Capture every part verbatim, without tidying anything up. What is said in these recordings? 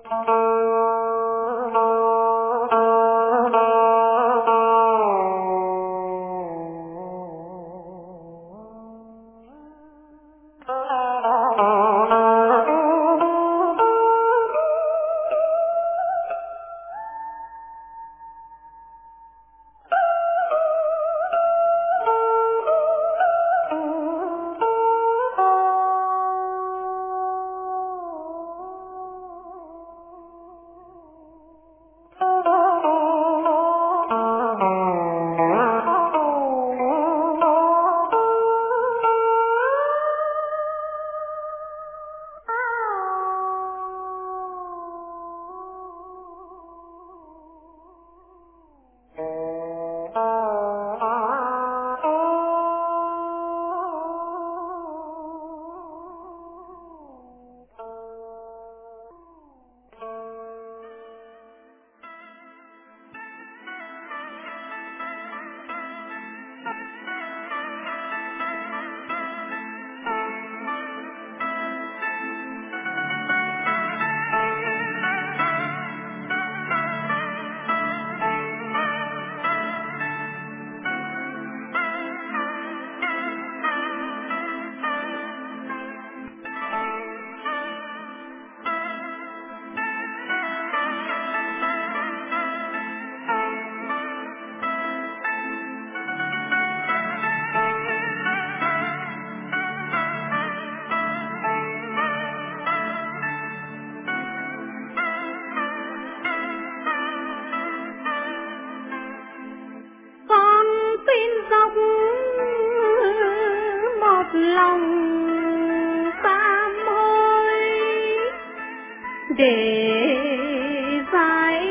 để giải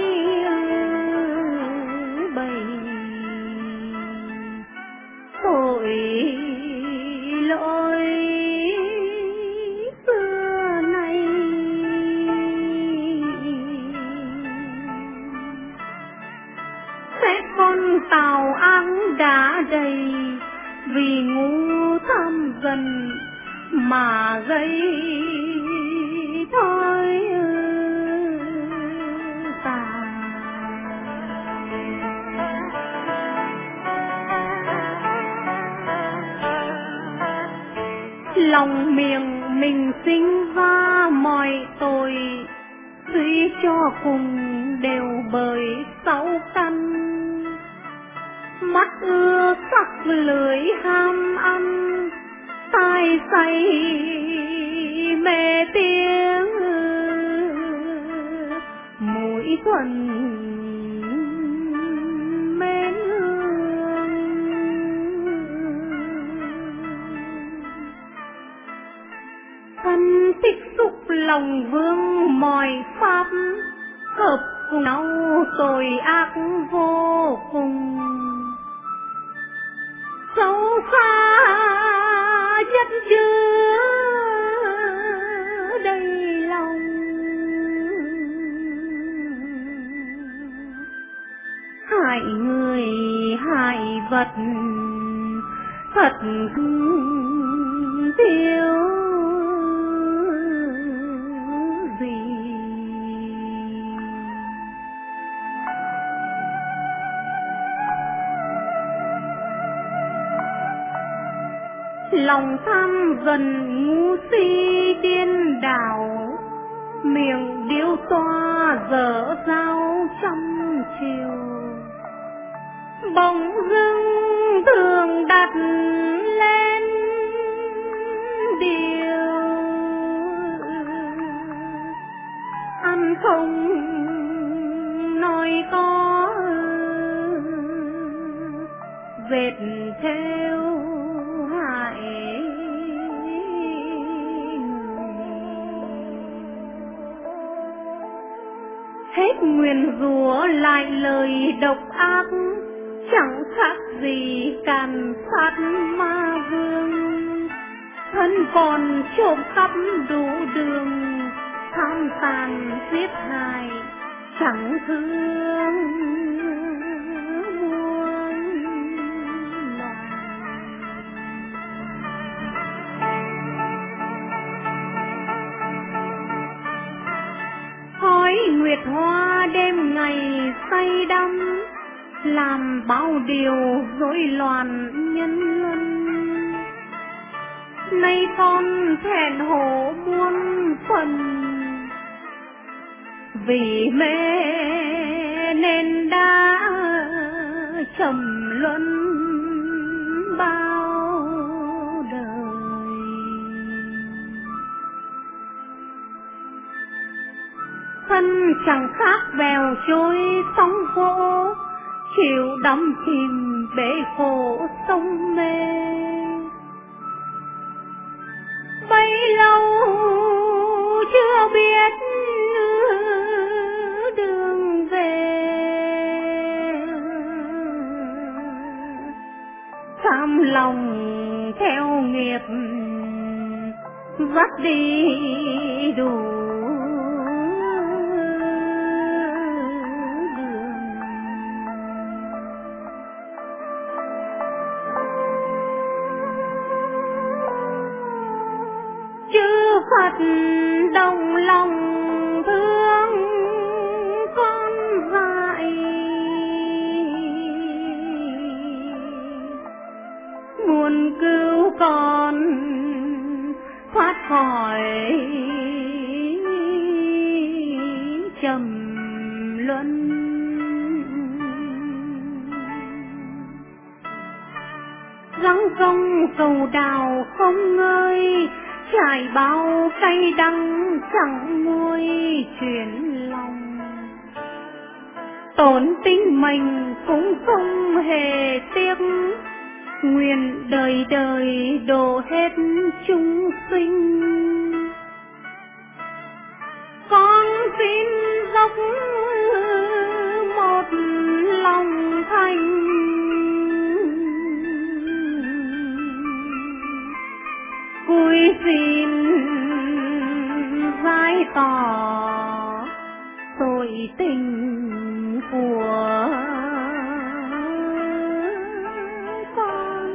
bày tội lỗi xưa nay. Sẽ con tàu áng đã đầy vì ngu tham dần mà gây thôi ta. Lòng miệng mình sinh ra mọi tội, suy cho cùng đều bởi sáu căn. Mắt ưa sắc lưỡi ham ăn, tai say mê tiếng, mũi thuần mến hương. Thân tích xúc lòng vương mọi pháp, hợp cùng nhau tội ác vô cùng. Sâu xa nhất chứa đầy lòng, hại người hại vật thật thiếu gì. Lòng tham dần ngu si điên đảo, miệng điêu toa dở dao trăm chiều. Bỗng dưng thường đặt lên điều, ăn không nói có, vết theo hại hết nguyền rủa lại lời độc ác, chẳng khác gì càn sát ma vương. Thân còn trộm cắp đủ đường, tham tàn giết hại chẳng thương muôn loài. Hỏi Nguyệt hoa đêm ngày say đắm, làm bao điều rối loạn nhân luân. Nay con thẹn hổ muôn phần, vì mê nên đã trầm luân bao đời. Thân chẳng khác bèo trôi sóng vỗ, chịu đắm chìm bể khổ sông mê. Bấy lâu chưa biết đường về, cam lòng theo nghiệp dắt đi đủ đường. Chư Phật đồng lòng thương con dại, muốn cứu con thoát khỏi trầm luân. Gắng công cầu đào không ngơi, trải bao cay đắng chẳng nguôi chuyển lòng. Tổn tính mình cũng không hề tiếc, nguyện đời đời độ hết chúng sinh. Con xin dốc một lòng thành, cúi xin giải tỏ tội tình của con.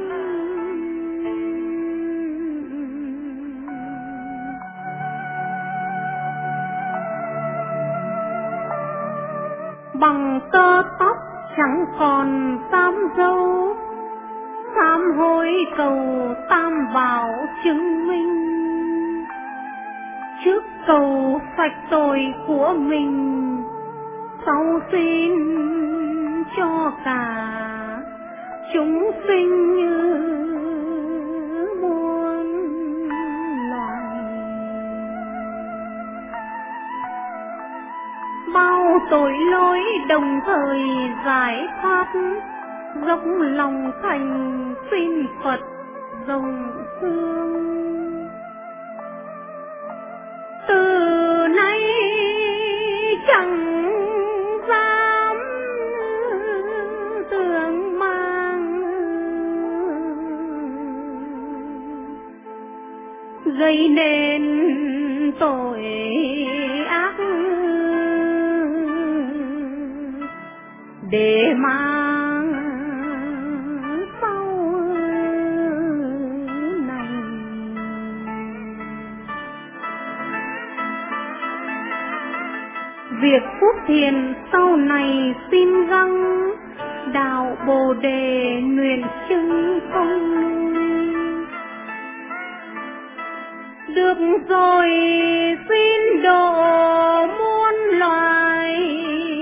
Bằng tơ tóc chẳng còn tam dâu, sám hối cầu tam bảo chứng minh. Trước cầu sạch tội của mình, sau xin cho cả chúng sinh như muôn loài. Bao tội lỗi đồng thời giải thoát, dốc lòng thành xin Phật rộng thương. Từ nay chẳng dám tưởng mang, gây nên tội ác để mang sau này. Việc phúc thiện sau này xin gắng, đạo Bồ Đề nguyện chứng không nguôi. Được rồi xin độ muôn loài,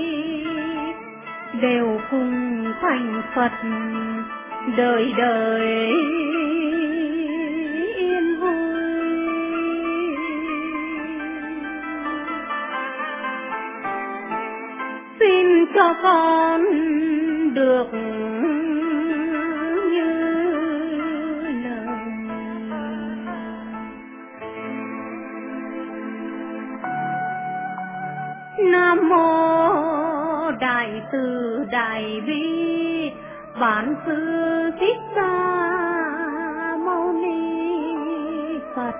đều cùng thành Phật đời đời yên vui. Xin cho con được như lời. Nam mô Đại Từ Đại Bi Bản Sư Thích Ca Mâu Ni Phật.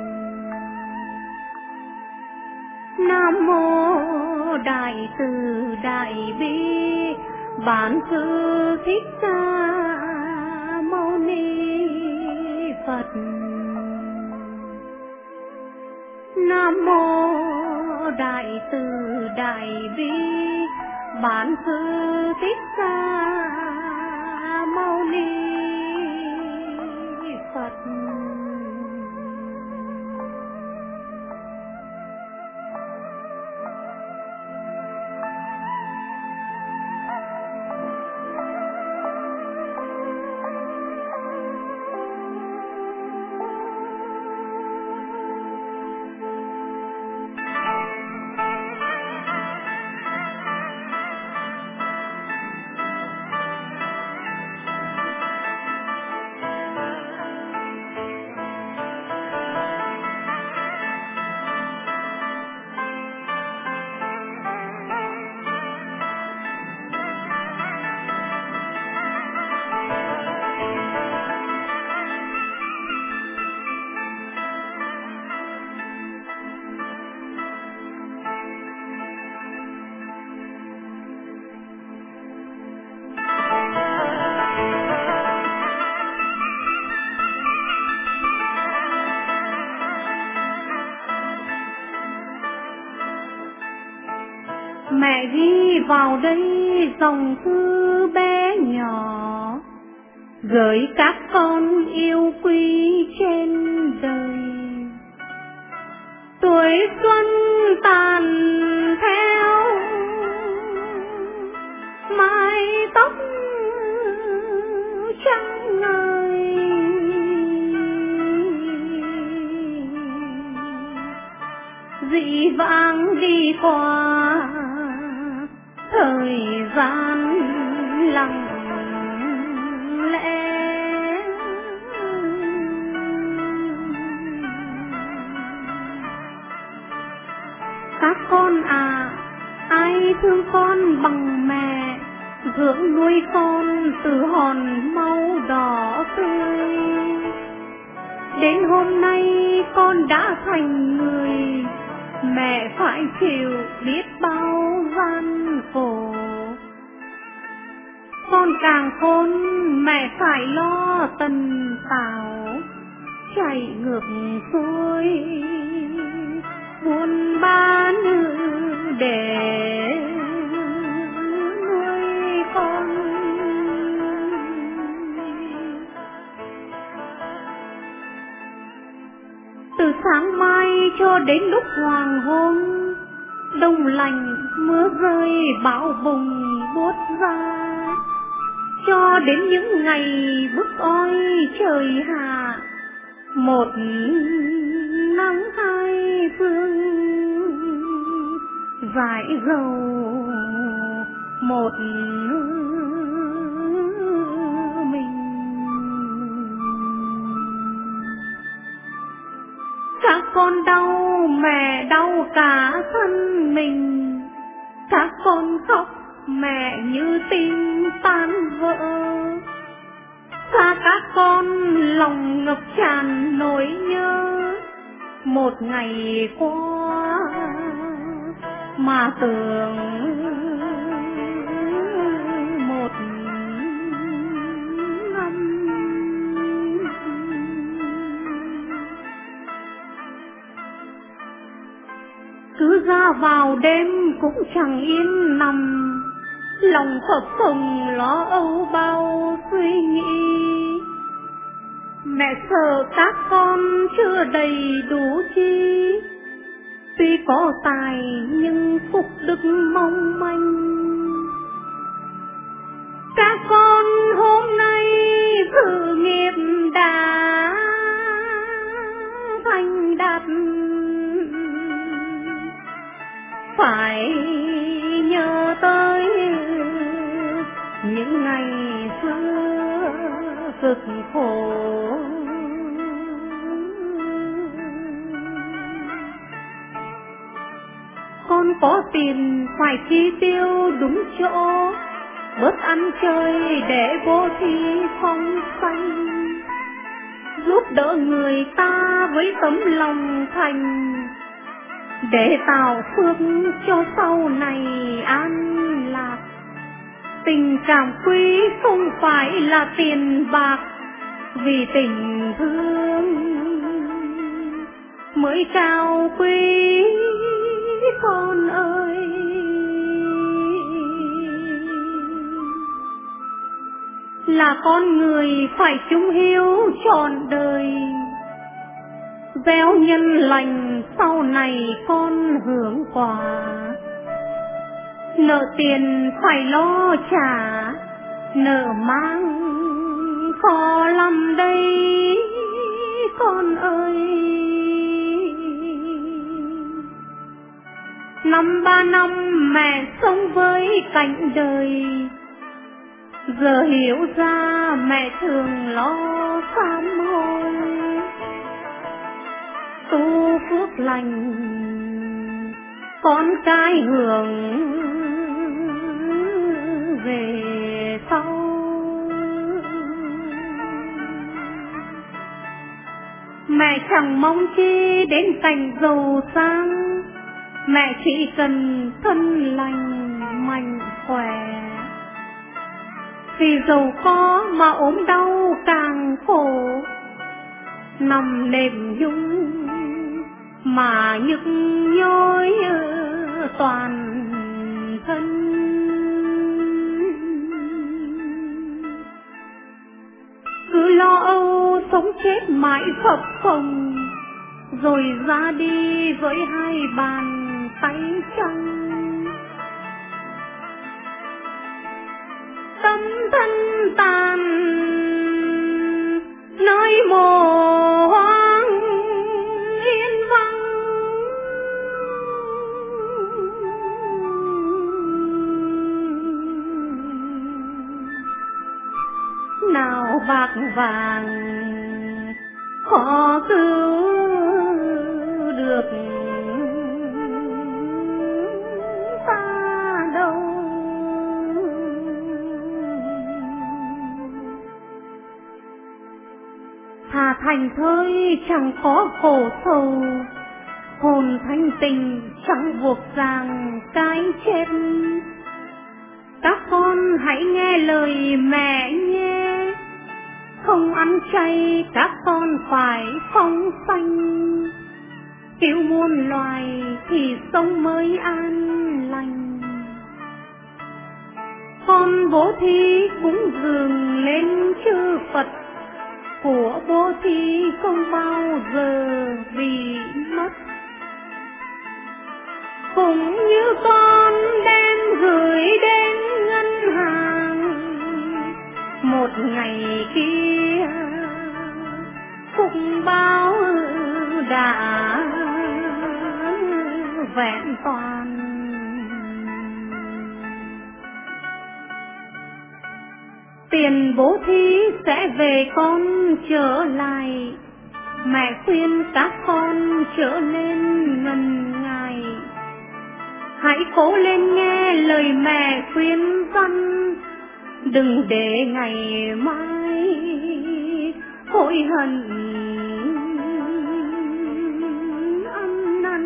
Nam mô Đại Từ Đại Bi Bản Sư Thích Ca Mâu Ni Phật. Nam mô đại từ đại bi bản sư Thích Ca Mâu Ni Phật. Mẹ ghi vào đây dòng thư bé nhỏ, gửi các con yêu quý trên đời. Tuổi xuân tàn theo mái tóc trắng ngời, dị vãng đi qua thời gian lặng lẽ. Các con à, ai thương con bằng mẹ, dưỡng nuôi con từ hòn máu đỏ tươi. Đến hôm nay con đã thành người, mẹ phải chịu biết bao gian khổ. Con càng khôn mẹ phải lo tần tảo, chạy ngược xuôi buôn bán để nuôi con. Từ sáng mai cho đến lúc hoàng hôn, đông lạnh mưa rơi bão bùng buốt ra, cho đến những ngày bức oi trời hạ, một nắng hai phương rải rầu một mình. Các con đau mẹ đau cả thân mình, các con khóc mẹ như tim tan vỡ. Xa các con lòng ngập tràn nỗi nhớ, một ngày qua mà tưởng một năm. Cứ ra vào đêm cũng chẳng yên nằm, lòng phập phồng lo âu bao suy nghĩ. Mẹ sợ các con chưa đầy đủ chi, tuy có tài nhưng phúc đức mong manh. Các con hôm nay sự nghiệp đã thành đạt, phải nhớ tới những ngày xưa cực khổ. Con có tiền phải chi tiêu đúng chỗ, bớt ăn chơi để vô thi phong sanh, giúp đỡ người ta với tấm lòng thành, để tạo phước cho sau này an lạc. Tình cảm quý không phải là tiền bạc, vì tình thương mới cao quý con ơi. Là con người phải chung hiếu trọn đời, gieo nhân lành sau này con hưởng quả. Nợ tiền phải lo trả, nợ mang khó lắm đây con ơi. Năm ba năm mẹ sống với cảnh đời, giờ hiểu ra mẹ thường lo sám hối. Tu phước lành con cái hưởng về sau. Mẹ chẳng mong chi đến cảnh giàu sang, mẹ chỉ cần thân lành mạnh khỏe. Vì giàu có mà ốm đau càng khổ, nằm đêm nhung mà nhức nhối toàn thân. Cứ lo âu sống chết mãi phập phồng, rồi ra đi với hai bàn tay trắng. Tâm thân tàn nơi mồ hoang yên vắng. Nào bạc vàng khó cứu được ta đâu. Thà thành thơi chẳng có khổ sầu, hồn thanh tình chẳng buộc ràng cái chết. Các con hãy nghe lời mẹ nhé, không ăn chay các con phải phóng sanh. Cứu muôn loài thì sống mới an lành. Con bố thí cúng dường lên chư Phật, của bố thí không bao giờ bị mất. Cũng như con đem gửi đến ngân hàng, một ngày kia phúc báo đã vẹn toàn. Tiền bố thí sẽ về con trở lại, mẹ khuyên các con trở nên ngần ngại. Hãy cố lên nghe lời mẹ khuyên răn, đừng để ngày mai hối hận ăn năn.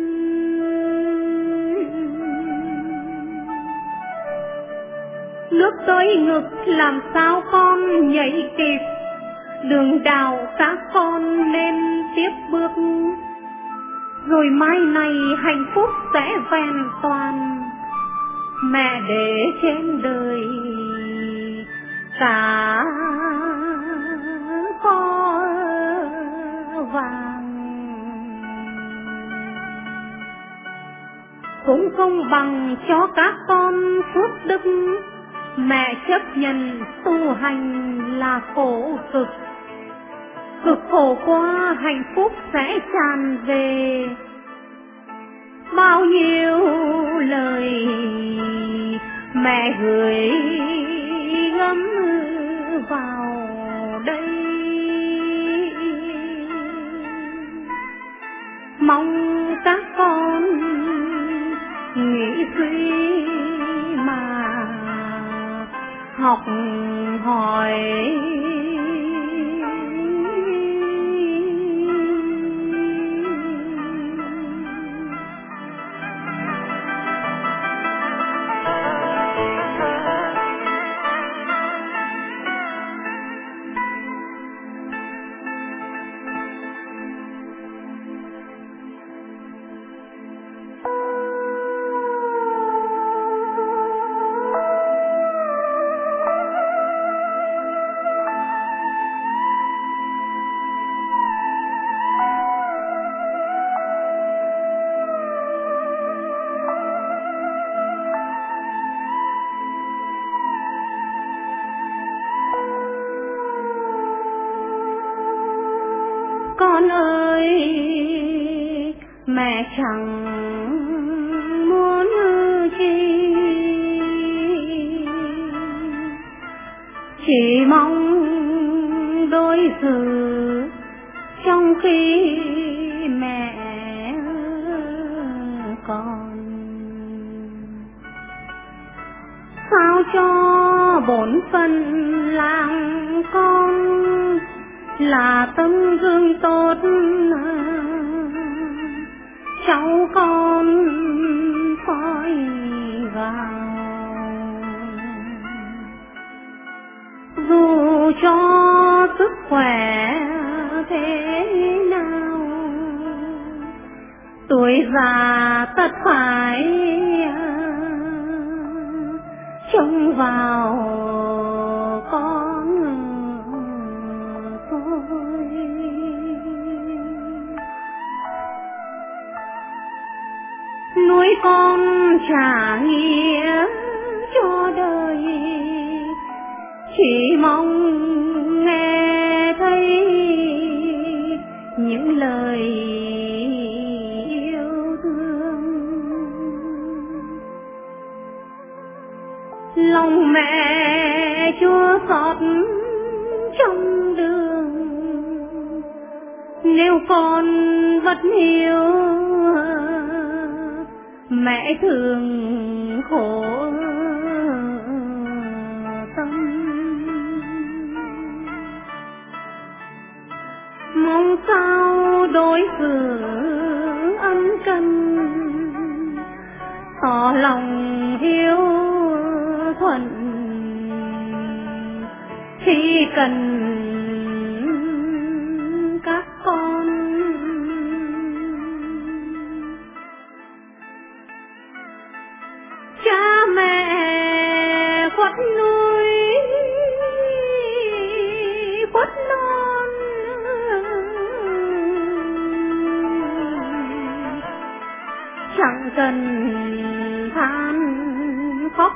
Nước tới ngực làm sao con nhảy kịp, đường đào các con nên tiếp bước. Rồi mai này hạnh phúc sẽ vẹn toàn, mẹ để trên đời cả kho vàng. Cũng không bằng cho các con phước đức, mẹ chấp nhận tu hành là khổ cực. Cực khổ qua hạnh phúc sẽ tràn về. Bao nhiêu lời mẹ gửi gắm vào đây, mong các con nghĩ suy mà học hỏi. mẹ chẳng muốn chi, chỉ mong đối xử trong khi mẹ còn. Sao cho bổn phận làng con là tấm gương tốt, cháu con soi vào. Dù cho sức khỏe thế nào, tuổi già tất phải trông vào con thôi. Nuôi con trả nghĩa cho đời, chỉ mong nghe thấy những lời yêu thương. Lòng mẹ chua xót trong đường, nếu con bất hiếu mẹ thường khổ tâm. Mong sao đối xử ân cần, tỏ lòng hiếu thuận khi cần các con. Cha mẹ khuất núi khuất non, chẳng cần than khóc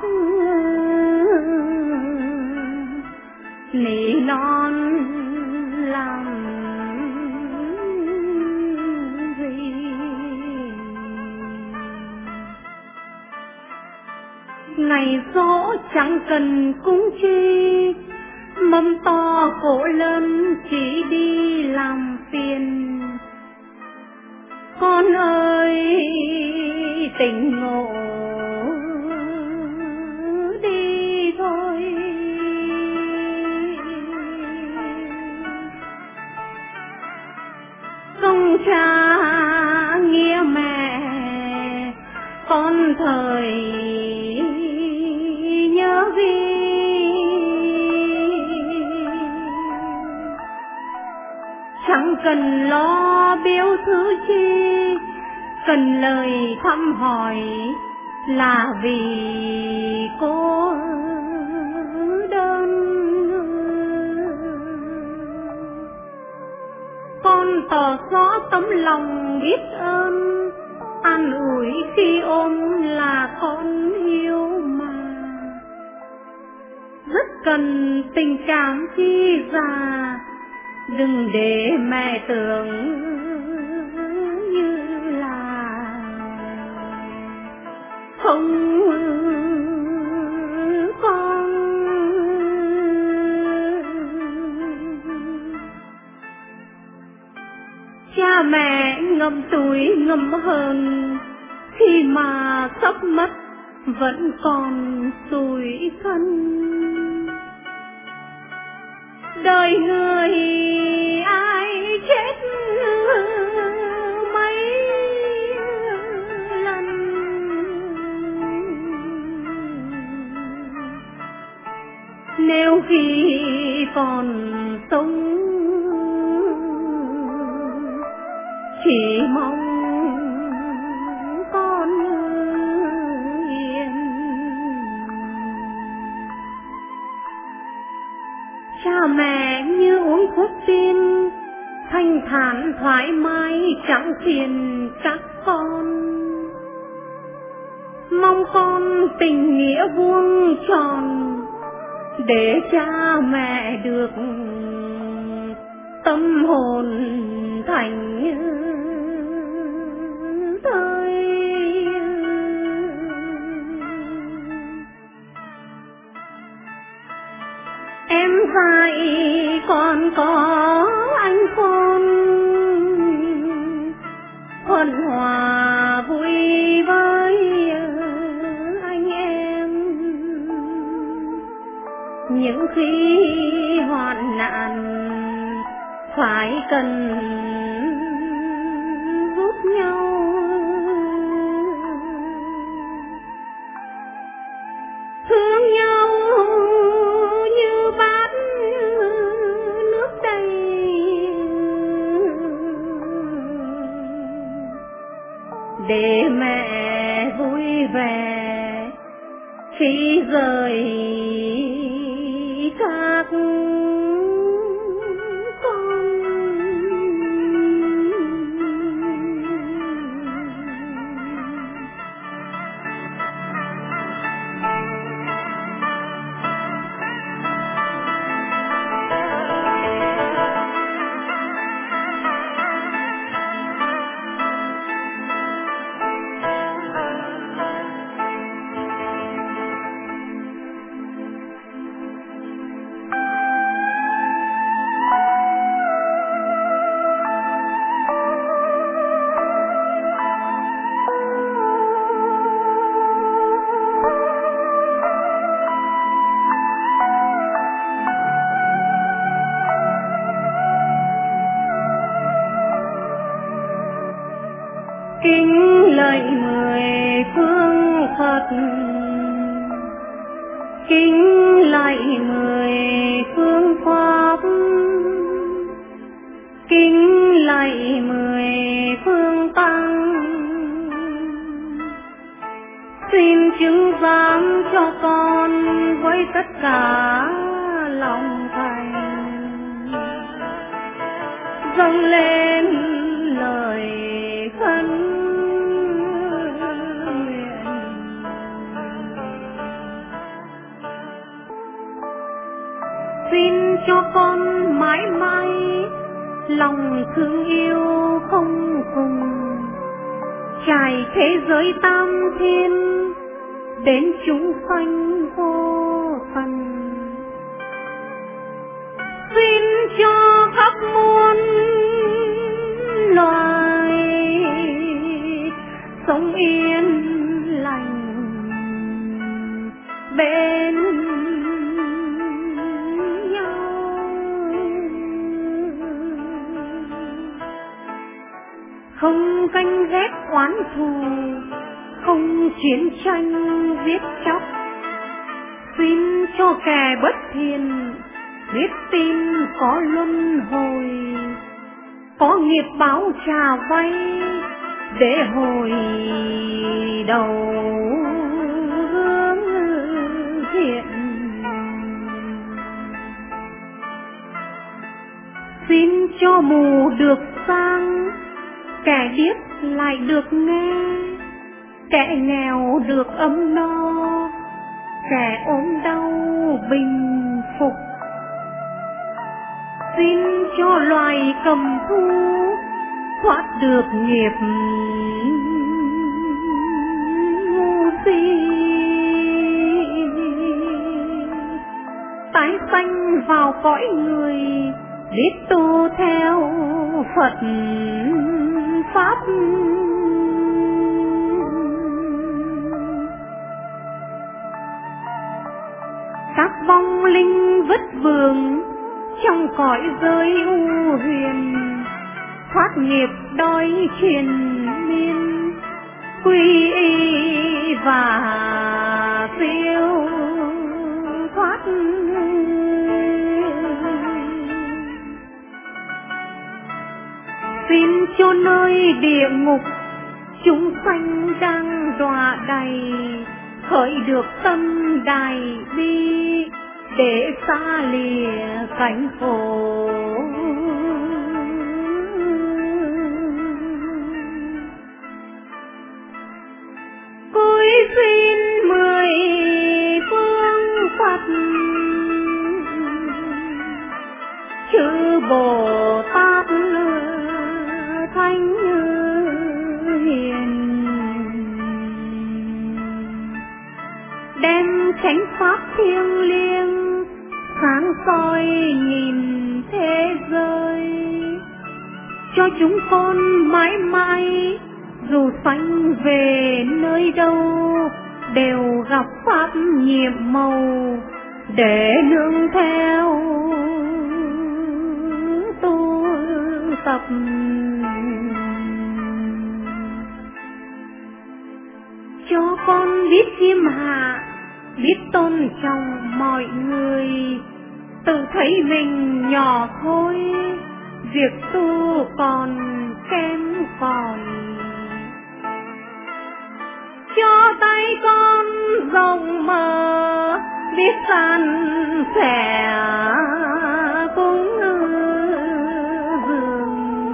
nỉ non làm gì. Ngày giỗ chẳng cần cúng chi, mâm to cỗ lớn chỉ đi làm phiền. Con ơi tỉnh ngộ đi thôi, công cha nghĩa mẹ con thời nhớ ghi. Chẳng cần lo biếu thứ chi, cần lời thăm hỏi là vì cô đơn. Con tỏ rõ tấm lòng biết ơn, an ủi khi ôm là con yêu mà. Rất cần tình cảm chi già, đừng để mẹ tưởng như là không con. Cha mẹ ngậm tuổi ngậm hờn, khi mà sắp mất vẫn còn tủi thân. Đời người ai chết mấy lần, nếu khi còn sống chỉ mong con yên. Cha mẹ như uống thuốc tiên, thanh thản thoải mái chẳng phiền các con. Mong con tình nghĩa vuông tròn, để cha mẹ được tâm hồn thành còn có anh khôn thuận hòa vui với anh em. Những khi hoạn nạn phải cần giúp nhau, thương nhau như bát nước đầy, để mẹ vui vẻ khi rời các kính lạy mười phương Phật, kính lạy mười phương Pháp, kính lạy mười phương Tăng. Xin chứng giám cho con với tất cả lòng thành, dâng lên lời khấn. Xin cho con mãi mãi lòng thương yêu không cùng, trải thế giới tam thiên đến chúng sanh vô phần. Xin cho khắp muôn loài sống yên lành bên không ganh ghét oán thù, không chiến tranh giết chóc. Xin cho kẻ bất thiện biết tin có luân hồi, có nghiệp báo trả vay để hồi đầu hướng thiện. Xin cho mù được sang, kẻ điếc lại được nghe, kẻ nghèo được ấm no, kẻ ốm đau bình phục. Xin cho loài cầm thú thoát được nghiệp ngu si, tái sanh vào cõi người, biết tu theo Phật Pháp. Các vong linh vất vưởng trong cõi giới u huyền, thoát nghiệp đói triền miên, quy y và siêu thoát. Xin cho nơi địa ngục chúng sanh đang đọa đầy, khởi được tâm đại bi để xa lìa cảnh khổ. Cúi xin mười phương Phật, chư Bồ Tát Thánh Hiền, đem chánh pháp thiêng liêng sáng soi nhìn thế giới, cho chúng con mãi mãi dù sanh về nơi đâu đều gặp pháp nhiệm màu để nương theo tu tập. Cho con biết khiêm hạ, biết tôn trọng mọi người, tự thấy mình nhỏ thôi, việc tu còn kém cỏi. Cho tay con rộng mở, biết san sẻ cũng dường,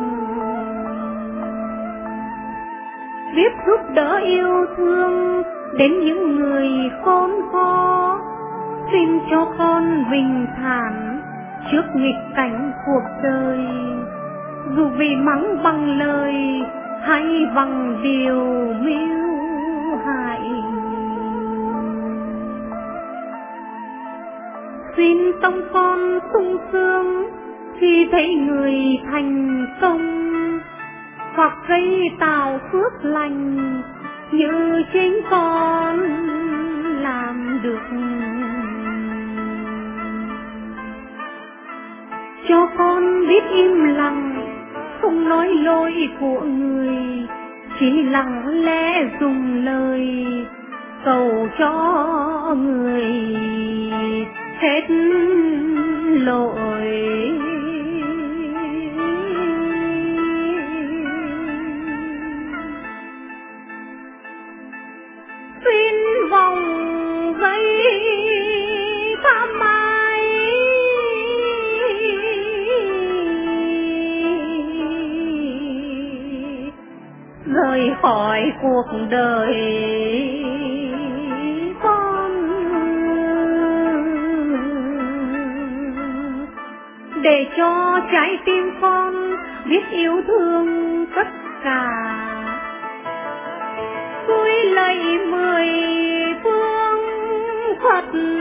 biết giúp đỡ yêu thương đến những người khốn khó. Xin cho con bình thản trước nghịch cảnh cuộc đời, dù bị mắng bằng lời hay bằng điều mưu hại. Xin tâm con sung sướng khi thấy người thành công, hoặc gây tạo phước lành như chính con làm được. Cho con biết im lặng, không nói lỗi của người, chỉ lặng lẽ dùng lời cầu cho người hết lỗi. Xin vòng dây tham ái rời khỏi cuộc đời con, để cho trái tim con biết yêu thương tất cả. Cúi lạy mười phương Phật,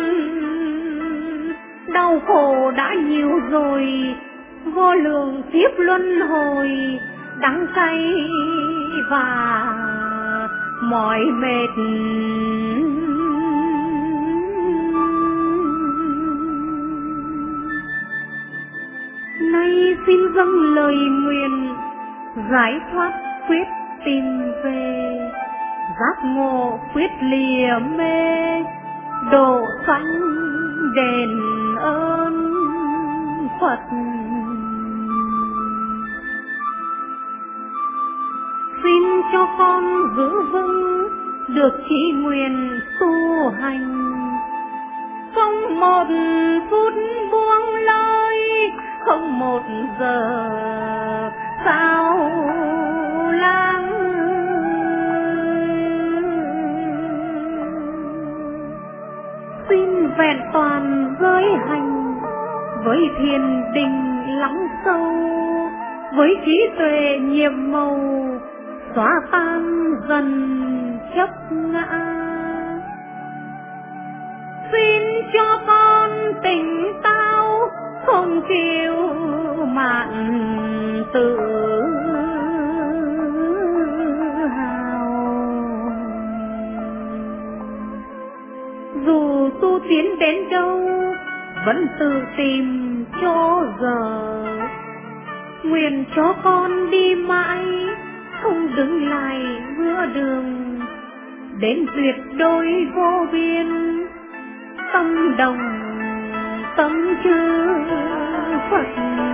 đau khổ đã nhiều rồi, vô lượng kiếp luân hồi, đắng cay và mỏi mệt. Nay xin dâng lời nguyện giải thoát quyết tìm về, giác ngộ quyết lìa mê, độ sanh đền ơn Phật. Xin cho con giữ vững được chí nguyện tu hành, không một phút buông lơi, không một giờ sao lãng. Xin vẹn toàn giới hành với thiền định lắng sâu, với trí tuệ nhiệm màu xóa tan dần chấp ngã. Xin cho con tỉnh táo, không chịu mạn tự hào. Dù tu tiến đến đâu vẫn tự tìm chỗ giờ, nguyện cho con đi mãi không đứng lại giữa đường, đến tuyệt đối vô biên tâm đồng tâm chư Phật.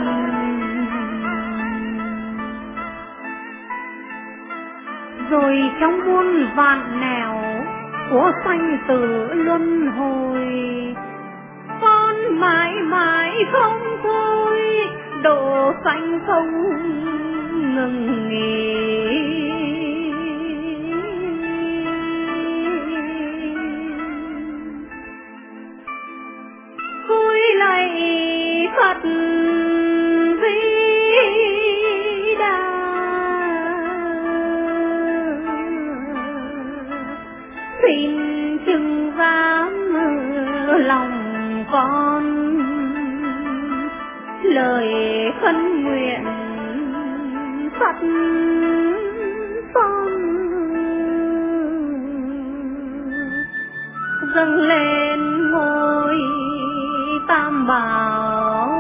Rồi trong muôn vạn nẻo của sanh tử luân hồi, con mãi mãi không thôi, độ sanh không ngừng nghỉ. Cúi lạy Phật Di Đà, xin chừng dám lòng con lời khấn nguyện Phật son dâng lên ngôi Tam Bảo.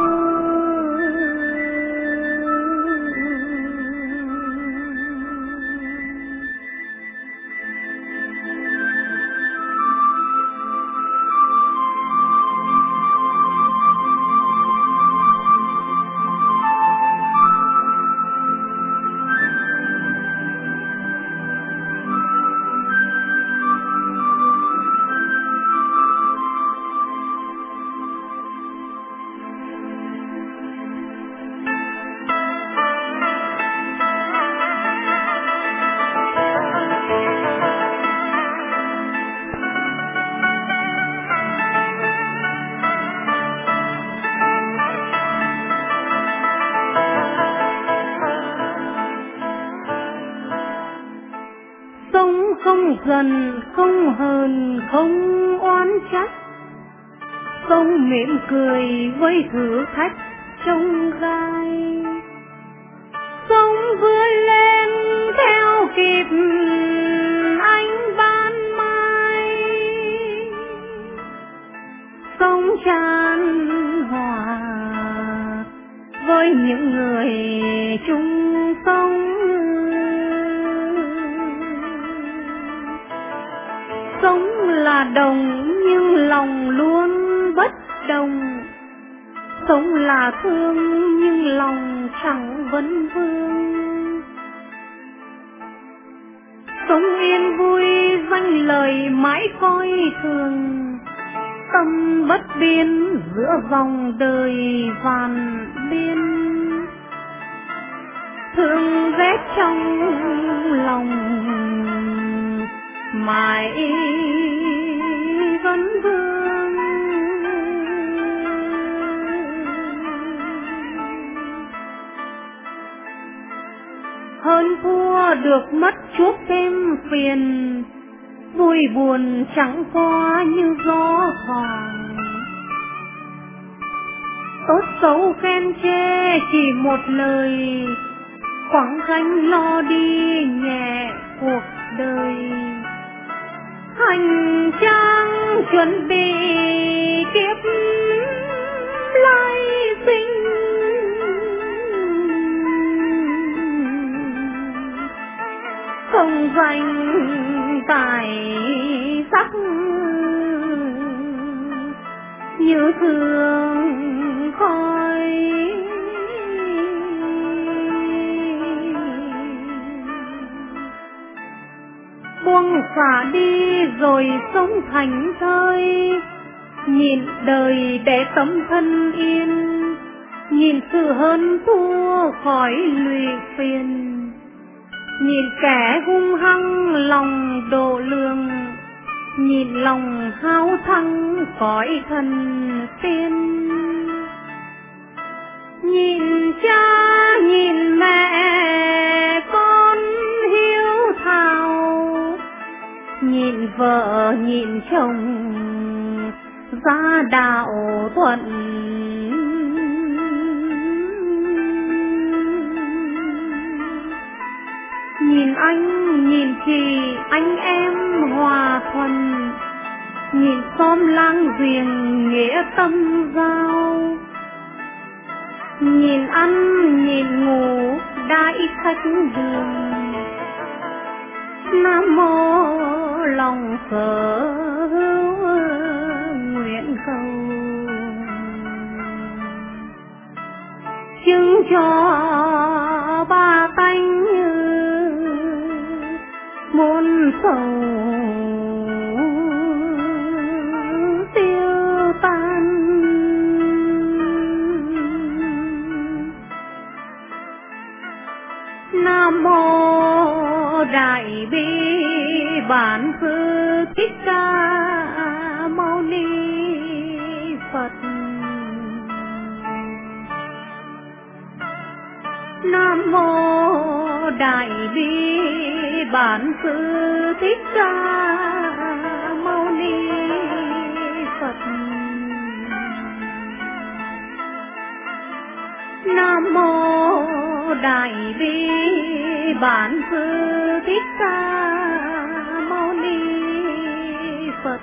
Không giận, không hờn, không oán trách, sống mỉm cười với thử thách trong gai, sống vươn lên theo kịp ánh ban mai, sống chan hòa với những người chung sống. Sống là đồng nhưng lòng luôn bất đồng, sống là thương nhưng lòng chẳng vấn vương, sống yên vui danh lời mãi coi thường, tâm bất biên giữa dòng đời vàn biên, thương rét trong lòng mãi vấn vương. Hơn thua được mất chuốc thêm phiền, vui buồn chẳng qua như gió thoảng, tốt xấu khen chê chỉ một lời, quẳng gánh lo đi nhẹ cuộc đời. Hành trang chuẩn bị kiếp lai sinh, không danh tài sắc như thường khói, buông xả đi rồi sống thành thơi, nhìn đời để tấm thân yên, nhìn sự hơn thua khỏi lụy phiền, nhìn kẻ hung hăng lòng độ lượng, nhìn lòng háo thắng cõi thần tiên, nhìn cha nhìn mẹ con hiếu thảo, nhìn vợ nhìn chồng gia đạo thuận, nhìn anh nhìn chị anh em hòa thuận, nhìn xóm láng giềng nghĩa tâm giao, nhìn ăn nhìn ngủ đãi khách đường. Nam mô lòng sở hữu nguyện cầu, chứng cho ba tánh muôn sầu tiêu tan. Nam mô Đại Bi Bản Sư Thích Ca Mâu Ni Phật. Nam mô Đại Bi Bản Sư Thích Ca Mâu Ni Phật. Nam mô Đại Bi Bản Sư Thích Ca Mâu Ni Phật.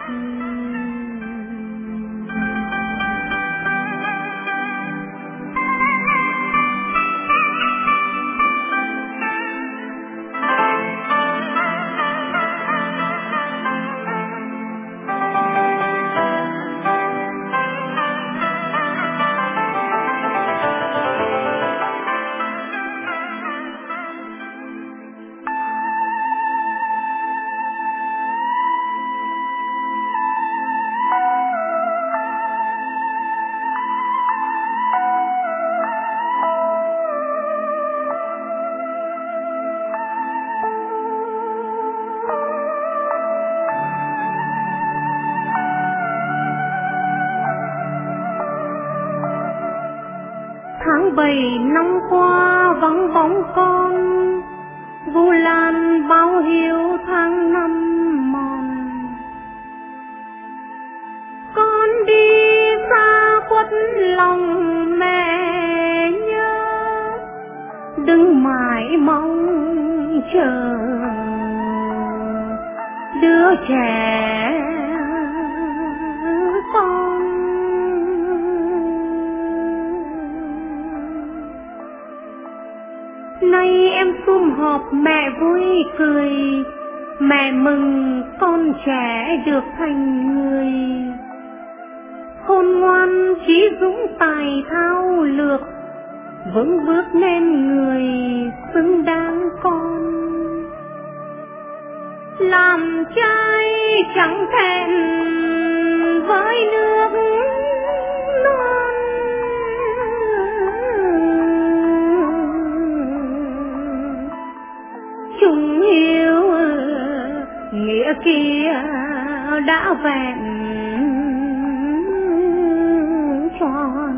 Tháng bảy năm qua vắng bóng con, Vu Lan báo hiếu tháng năm mòn. Con đi xa khuất lòng mẹ nhớ, đừng mãi mong chờ đứa trẻ con. Nay em sum họp mẹ vui cười, mẹ mừng con trẻ được thành người. Khôn ngoan trí dũng tài thao lược, vững bước nên người xứng đáng con. Làm trai chẳng thẹn với nước non, chung hiếu nghĩa kia đã vẹn tròn.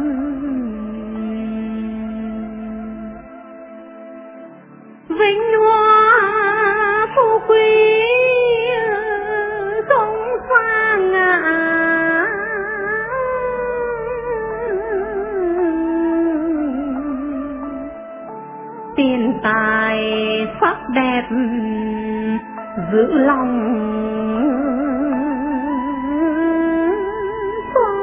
Vinh hoa phú quý không xa ngã, tiền tài sắc đẹp giữ lòng con.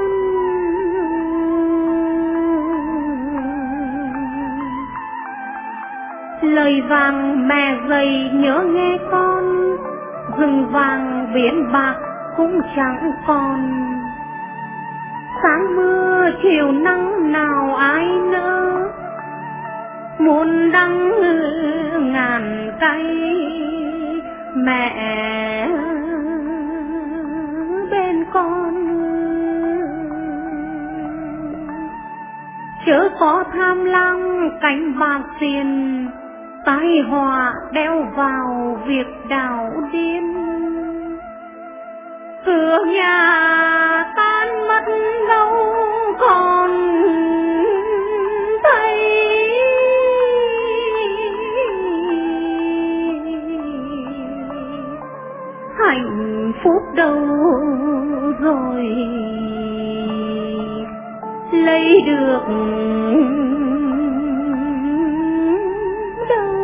Lời vàng mẹ dạy nhớ nghe con, rừng vàng biển bạc cũng chẳng còn. Sáng mưa chiều nắng nào ai nỡ, muôn đắng ngàn cây mẹ bên con. Chớ có tham lam cánh bạc tiền, tai họa đeo vào việc đảo điên. Cửa nhà tan mất đâu còn thấy, hạnh phúc đâu rồi lấy được đâu.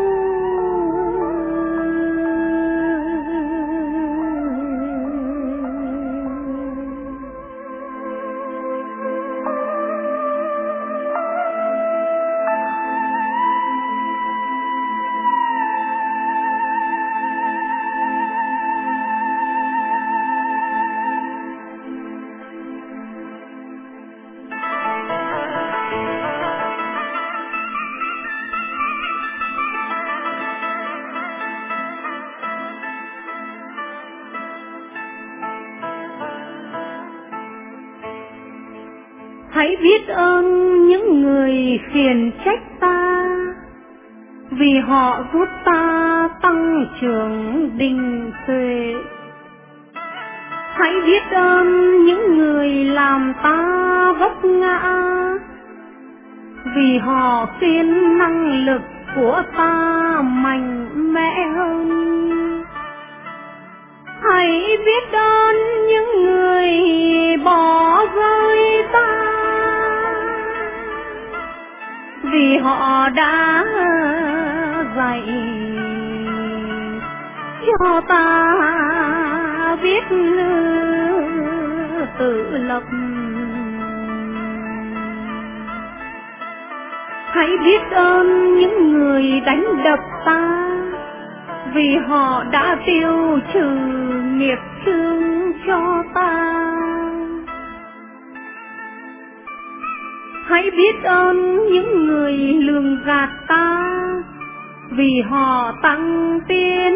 Hãy biết ơn những người phiền trách ta, vì họ giúp ta tăng trưởng đình tuệ. Hãy biết ơn những người làm ta vấp ngã, vì họ khiến năng lực của ta mạnh mẽ hơn. Hãy biết ơn những người bỏ rơi ta, vì họ đã dạy cho ta biết tự lập. Hãy biết ơn những người đánh đập ta, vì họ đã tiêu trừ nghiệp chướng cho ta. Hãy biết ơn những người lường gạt ta, vì họ tăng tiến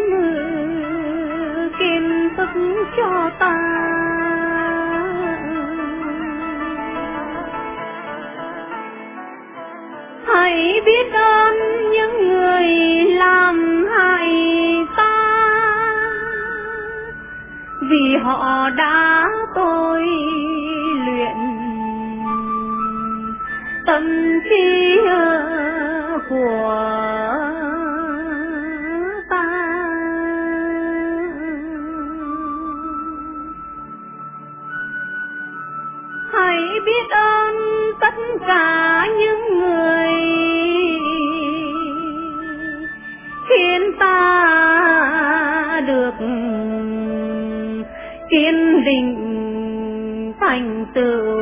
kiến thức cho ta. Hãy biết ơn những người làm hại ta, vì họ đã tôi luyện tâm trí của ta. Hãy biết ơn tất cả những người khiến ta được kiên định thành tựu.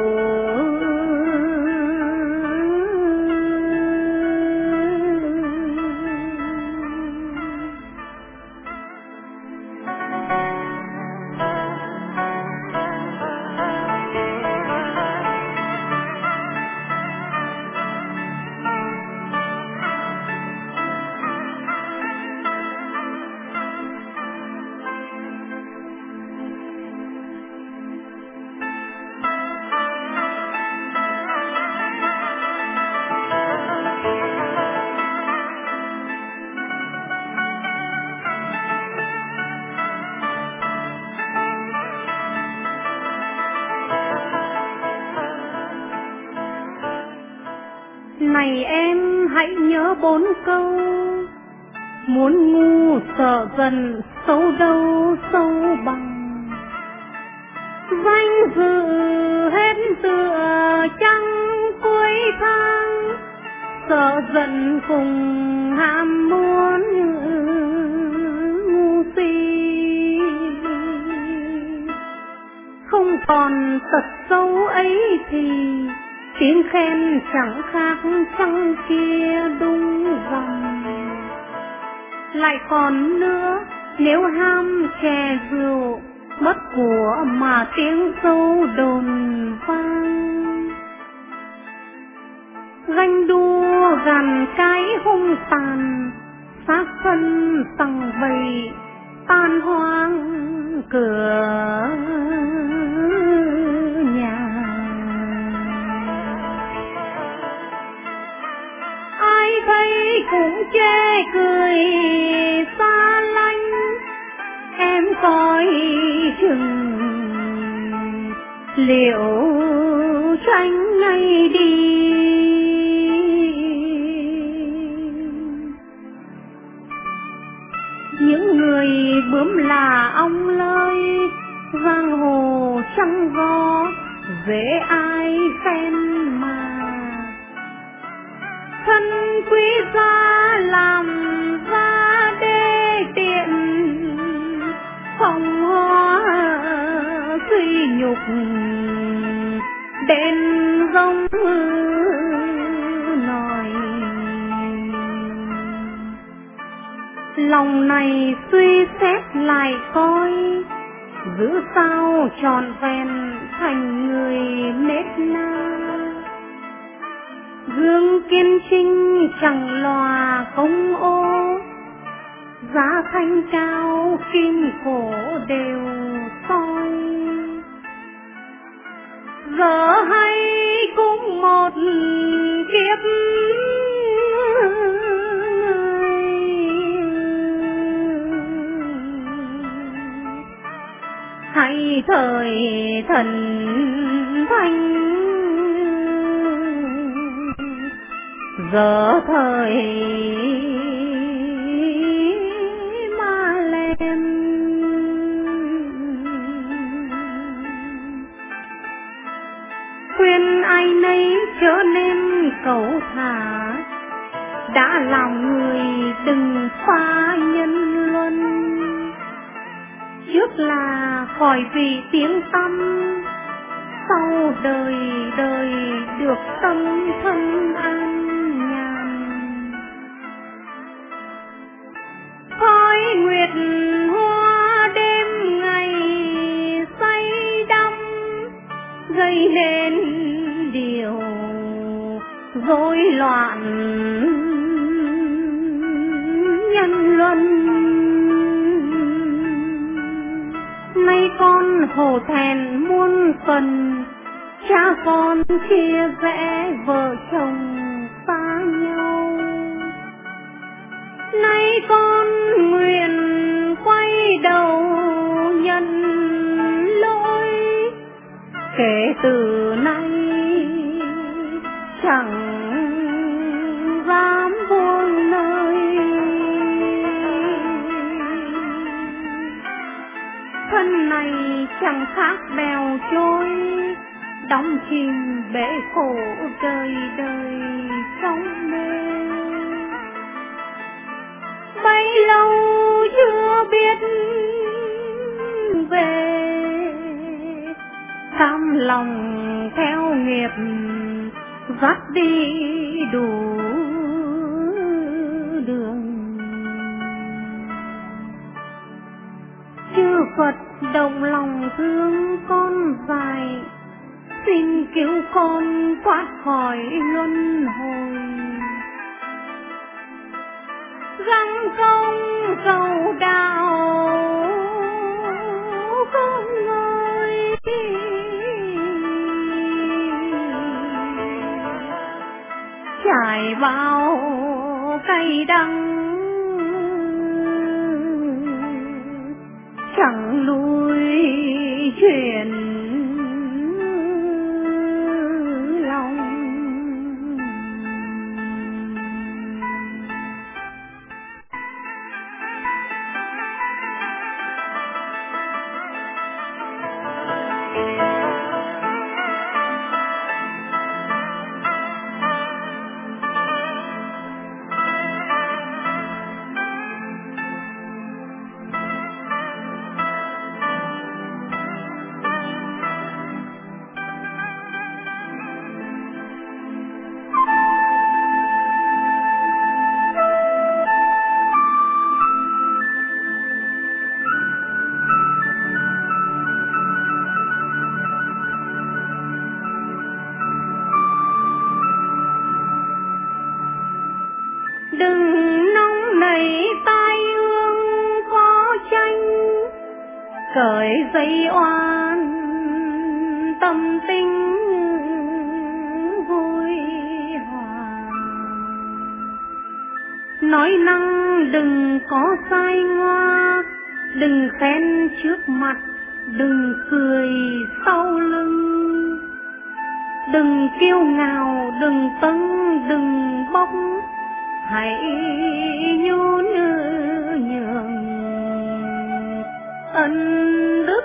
Này em hãy nhớ bốn câu: muốn ngu sợ giận, xấu đâu sâu bằng. Danh dự hết tựa trăng cuối tháng, sợ giận cùng ham muốn ngu si. Không còn tật xấu ấy thì tiếng khen chẳng khác trăng kia đúng rằng. Lại còn nữa, nếu ham chè rượu, mất của mà tiếng sâu đồn vang. Ganh đua gàn cái hung tàn, xác thân tầng vầy tan hoang cửa nhà. Ai thấy cũng chê cười xa lánh, em coi chừng liệu tránh ngay đi. Những người bướm là ong lơi, giang hồ trăng go dễ ai phen mà. Thân quý giá làm ra đê tiện, phong hoa suy nhục đến giống nòi. Lòng này suy xét lại coi, giữ sao trọn vẹn thành người nết na. Gương kiên trinh chẳng lòa không ô, giá thanh cao kim cổ đều soi. Giờ hay cũng một kiếp hay thời thần thanh, giờ thời ma lên. Khuyên ai nấy trở nên cẩu thả, đã làm người đừng pha nhân luân. Trước là khỏi vì tiếng tăm, sau đời đời được tâm thân an nhàn. Khói nguyệt hoa đêm ngày say đắm, gây nên điều rối loạn nhân luân. Nay con hổ thẹn muôn phần, cha con chia rẽ vợ chồng xa nhau. Nay con nguyện quay đầu nhận lỗi, kể từ nay chẳng dám buông nơi. Thân này chẳng khác bèo trôi, đóng chìm bể khổ đời đời trong mê. Bấy lâu chưa biết về, cam lòng theo nghiệp dắt đi đủ đường. Chư Phật động lòng thương con dài, xin cứu con thoát khỏi luân hồi. Gắng công cầu đạo không ngơi, trải bao cay đắng chẳng lui chuyển lòng. Đừng nóng nảy tai ương có tranh, cởi dây oan tâm tình vui hòa. Nói năng đừng có sai ngoa, đừng khen trước mặt, đừng cười sau lưng. Đừng kiêu ngạo, đừng tâng, đừng bốc, hãy nhún nhường ân đức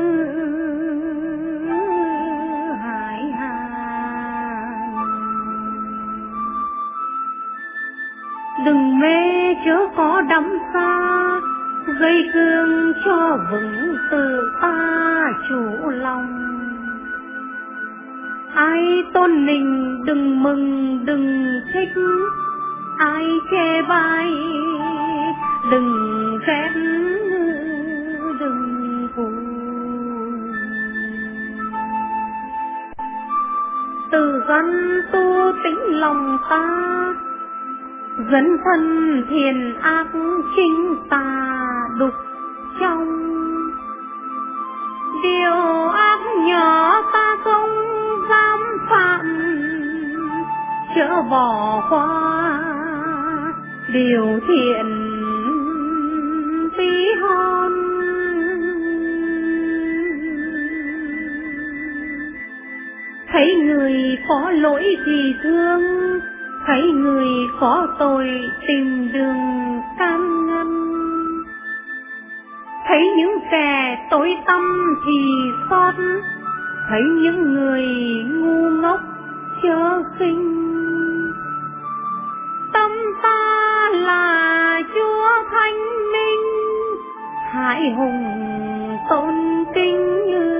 hải hà. Đừng mê chớ có đắm xa, gây thương cho vững từ ta chủ lòng. Ai tôn mình đừng mừng đừng thích, ai chê bai đừng ghét đừng phụ. Từ dân tu tĩnh lòng ta, dẫn thân thiền ác chính tà đục trong. Điều ác nhỏ ta không dám phạm, chớ bỏ qua điều thiện tí hon. Thấy người có lỗi thì thương, thấy người có tội tìm đường can ngăn. Thấy những kẻ tối tăm thì xót, thấy những người ngu ngốc chớ khinh. Tâm ta là chúa Thánh Minh, hải hùng tôn kính,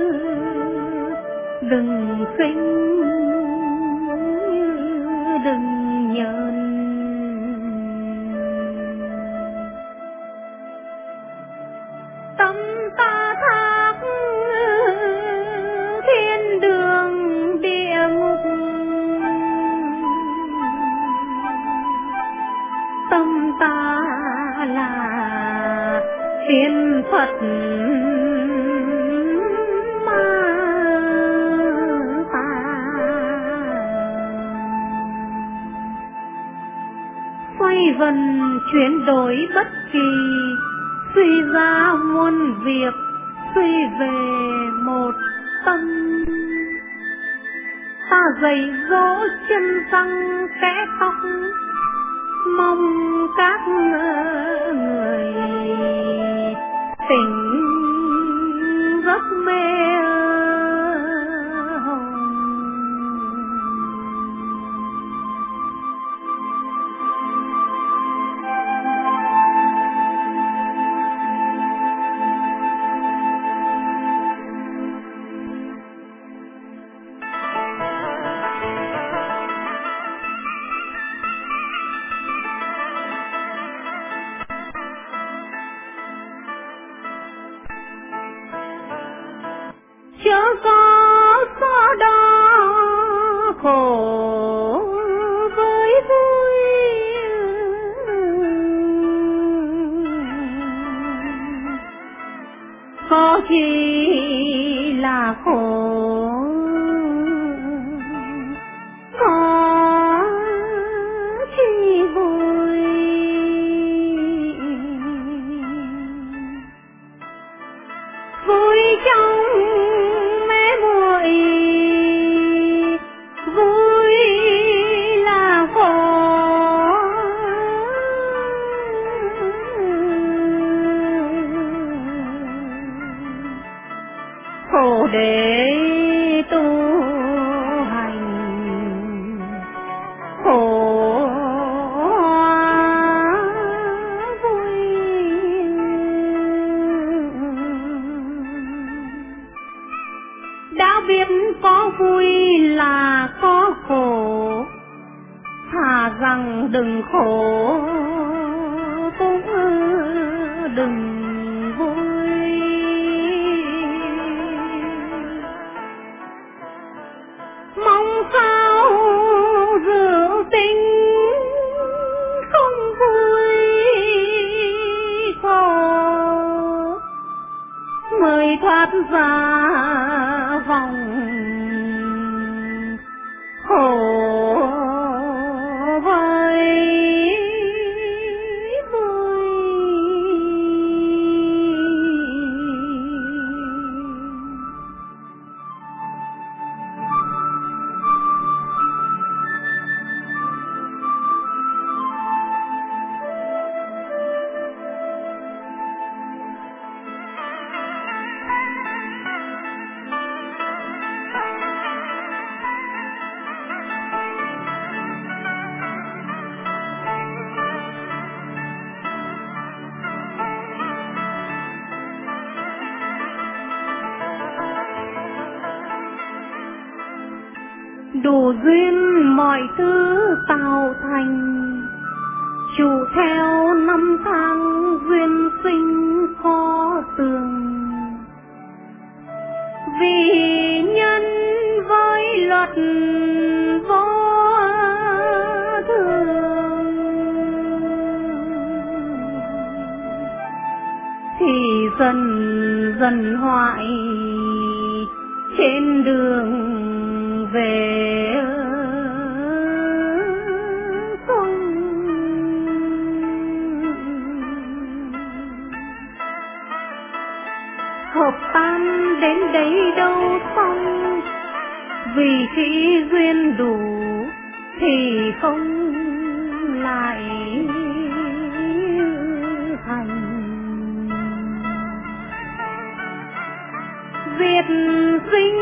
đừng khinh đừng nhờn. Tâm ta thác thiên đường địa ngục, tâm ta là tiên Phật ma ta. Xoay vần chuyển đổi bất kỳ, suy ra muôn việc, suy về một tâm. Ta dạy dỗ chân răng kẽ tóc, mong các người tỉnh giấc mê hồn. Chớ có gió đó khổ với vui, có chi là khổ, có chi vui. Vui trong mê muội, vui là khổ, khổ để tu hành, khổ vui. Đã biết có vui là có khổ, thà rằng đừng khổ cũng đừng vui. Mong sao rượu tình không vui khổ, mới thoát ra vòng khổ với vui. Đủ duyên mọi thứ tạo thành, chủ theo năm tháng duyên sinh khó tường. Vì nhân với luật vô thường, thì dần dần hoại trên đường về không. Hợp tan đến đấy đâu xong, vì khi duyên đủ thì không lại hành. Việt sinh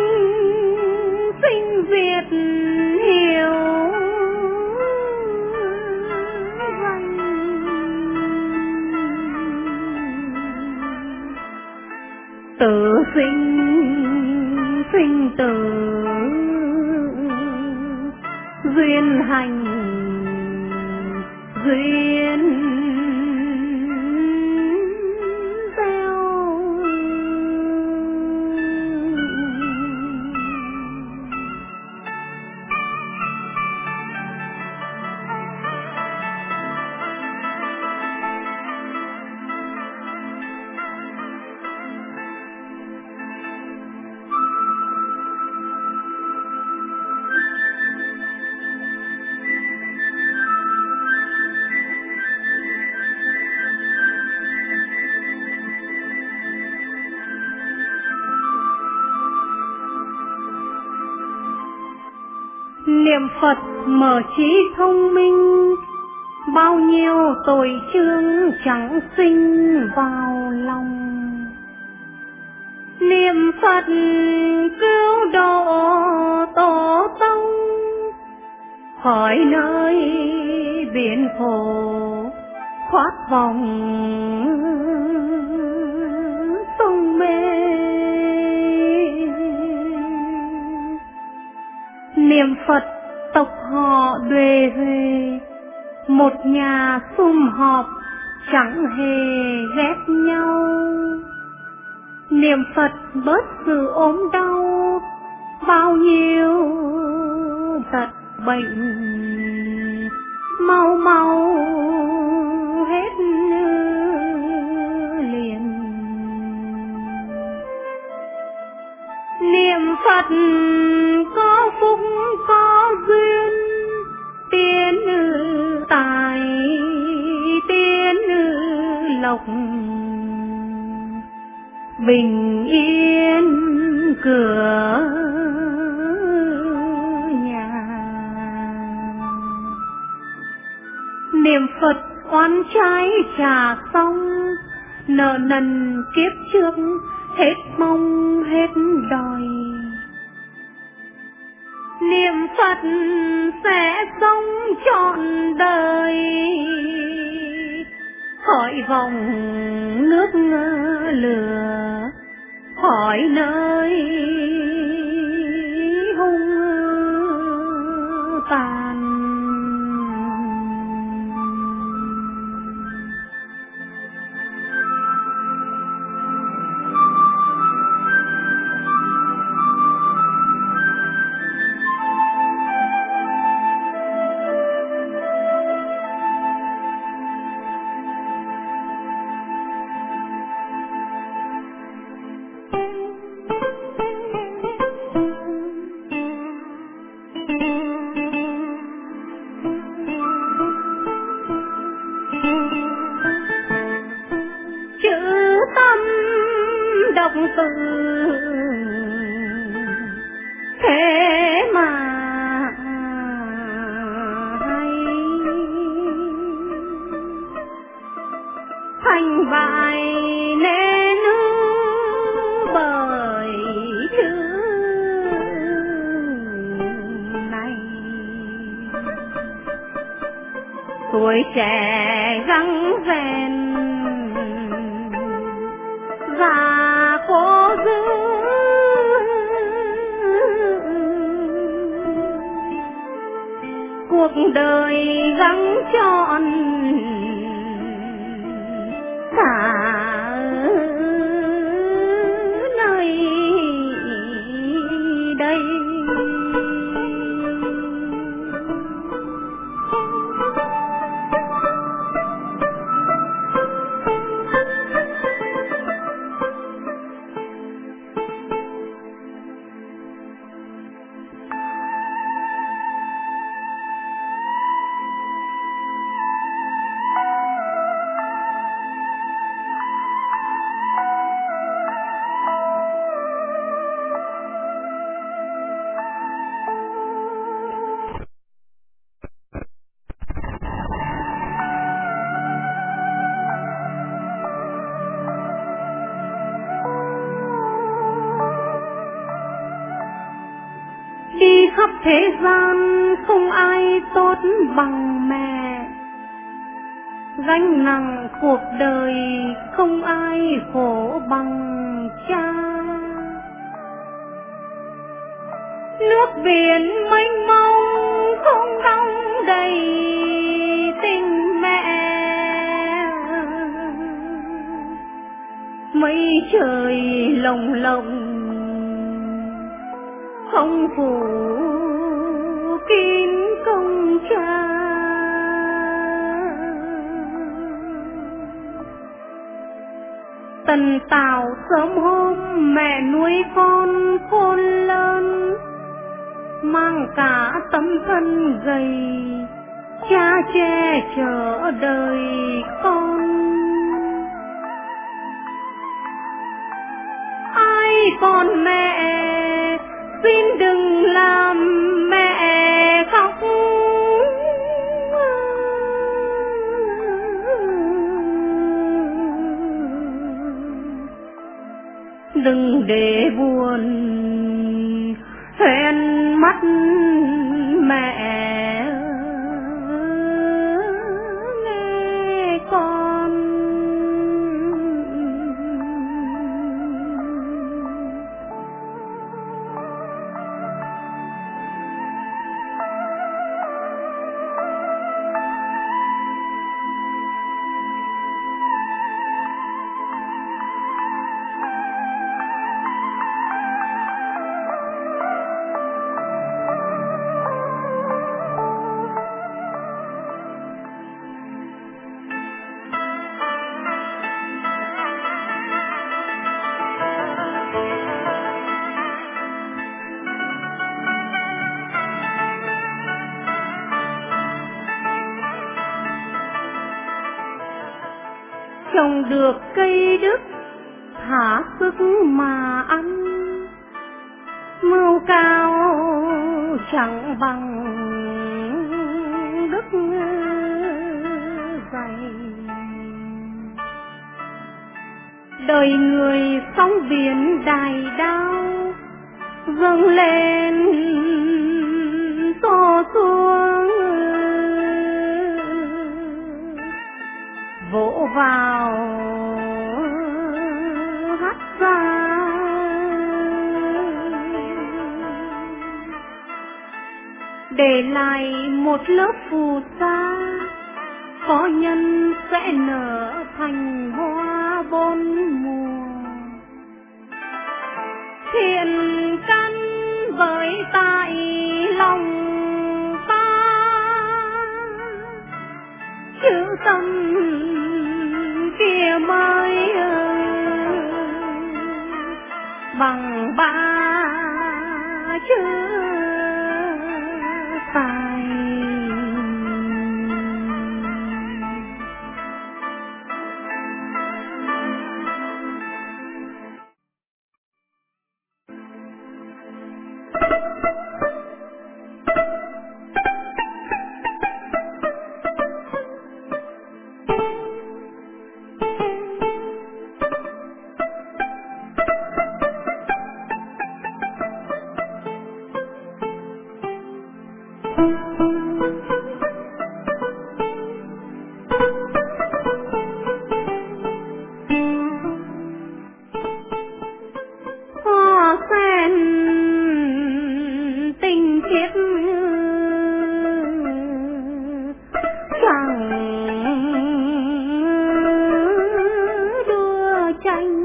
sinh Việt hiểu ra, tự sinh sinh tử duyên hành duyên niệm Phật mở trí thông minh, bao nhiêu tội chướng chẳng sinh vào lòng. Niệm Phật cứu độ tổ tông, khỏi nơi biển khổ thoát vòng sông mê. Niệm Phật tộc họ Duệ Huệ, một nhà sum họp chẳng hề ghét nhau. Niệm Phật bớt sự ốm đau, bao nhiêu tật bệnh mau mau hết liền. Niệm Phật có phúc có duyên, tiến tài tiến lộc, bình yên cửa nhà. Niệm Phật oán trái trả xong, nợ nần kiếp trước hết mong hết đòi. Niệm Phật sẽ sống trọn đời, khỏi vòng nước lửa, khỏi nơi hung tàn. Độc tự thế mà hay, thành bại nên bởi chữ này. Tuổi trẻ gắng rèn và cố giữ, cuộc đời gắng trọn cả nơi đây. Đi khắp thế gian không ai tốt bằng mẹ, gánh nặng cuộc đời không ai khổ bằng cha. nước biển mênh mông không đong đầy tình mẹ. Mây trời lồng lộng không phủ kín công cha. Tần Tảo sớm hôm mẹ nuôi con khôn lớn, mang cả tấm thân gầy cha che chở đời con. Ai còn mẹ xin đừng làm mẹ khóc. Đừng để buồn hoen mắt mẹ nghe con. Trồng được cây đức thả sức mà ăn, mưu cao chẳng bằng đức dày. Đời người sóng biển đài đao dâng lên to xuống, vỗ vào hát ra. Để lại một lớp phù sa, có nhân sẽ nở thành hoa bốn mùa. Thiện căn với tại lòng ta, chữ tâm kia mới bằng ba chữ tài. Hoa sen tình kiếp chẳng đua tranh,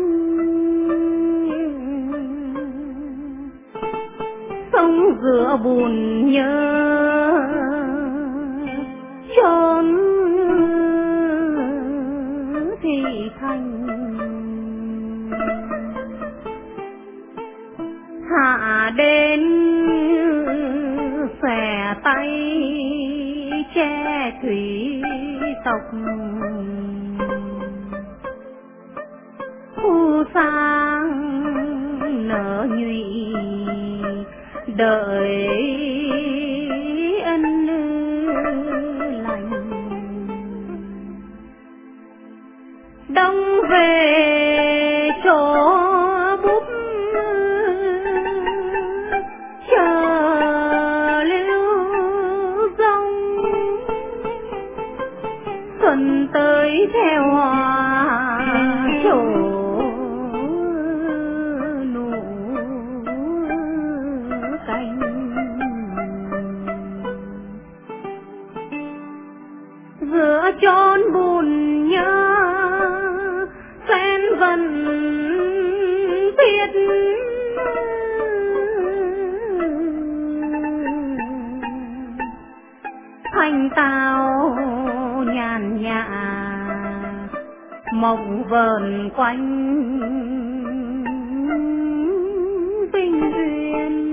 sống giữa buồn nhớ chốn thì thành. Hạ đến xẻ tay che thủy tộc, thu sang nở nhụy đợi ân lành. Đông về chỗ búp chờ lưu dông, xuân tới theo hoa trổ nụ cánh. thanh tao nhàn nhã mộng vờn quanh vinh duyên.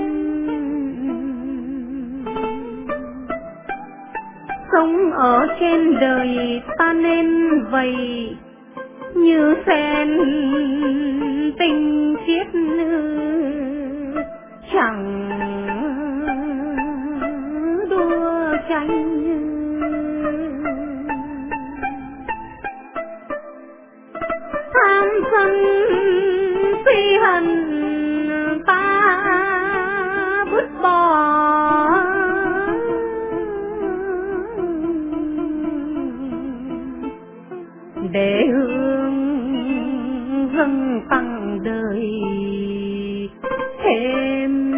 Sống ở trên đời ta nên vậy, như sen tinh khiết chẳng đua tranh. Tham sân si hận ta vứt bỏ, để hương dâng tặng đời thêm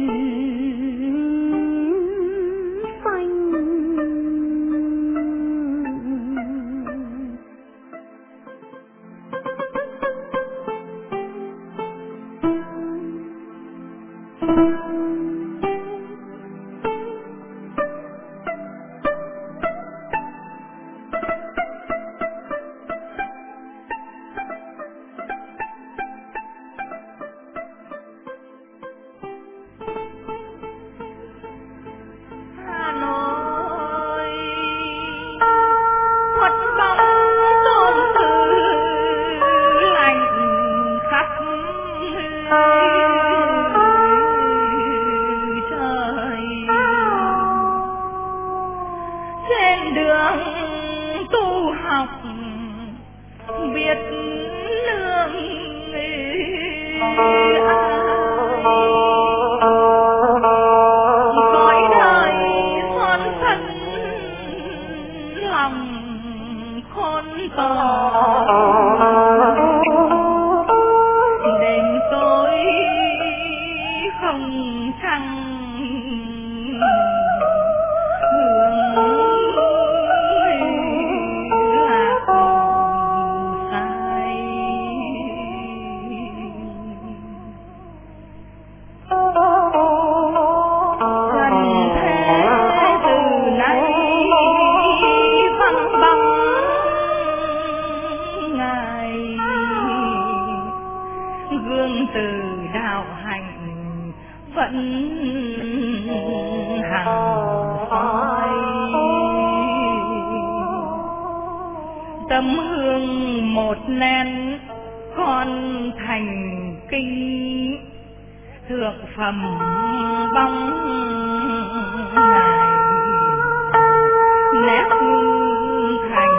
xanh. Tấm hương một nén con thành kinh, thượng phẩm bóng ngài nét thành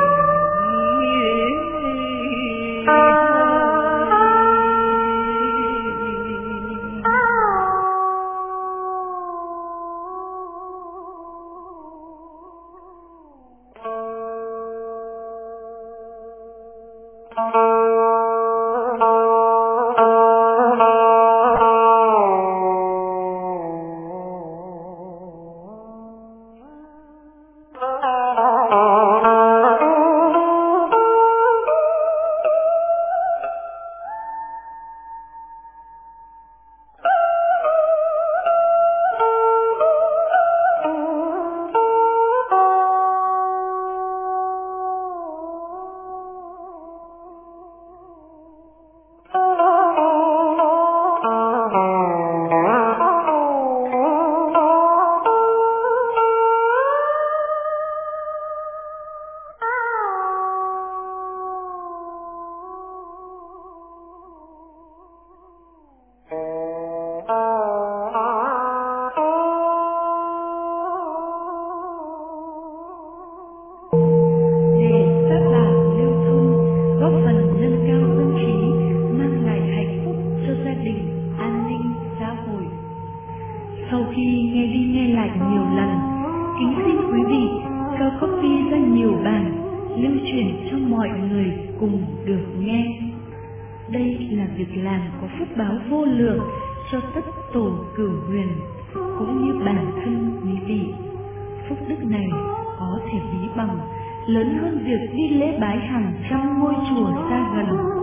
lưu truyền cho mọi người cùng được nghe. Đây là việc làm có phúc báo vô lượng cho tất tổ cửu huyền cũng như bản thân quý vị. Phúc đức này có thể ví bằng lớn hơn việc đi lễ bái hàng trăm ngôi chùa xa gần.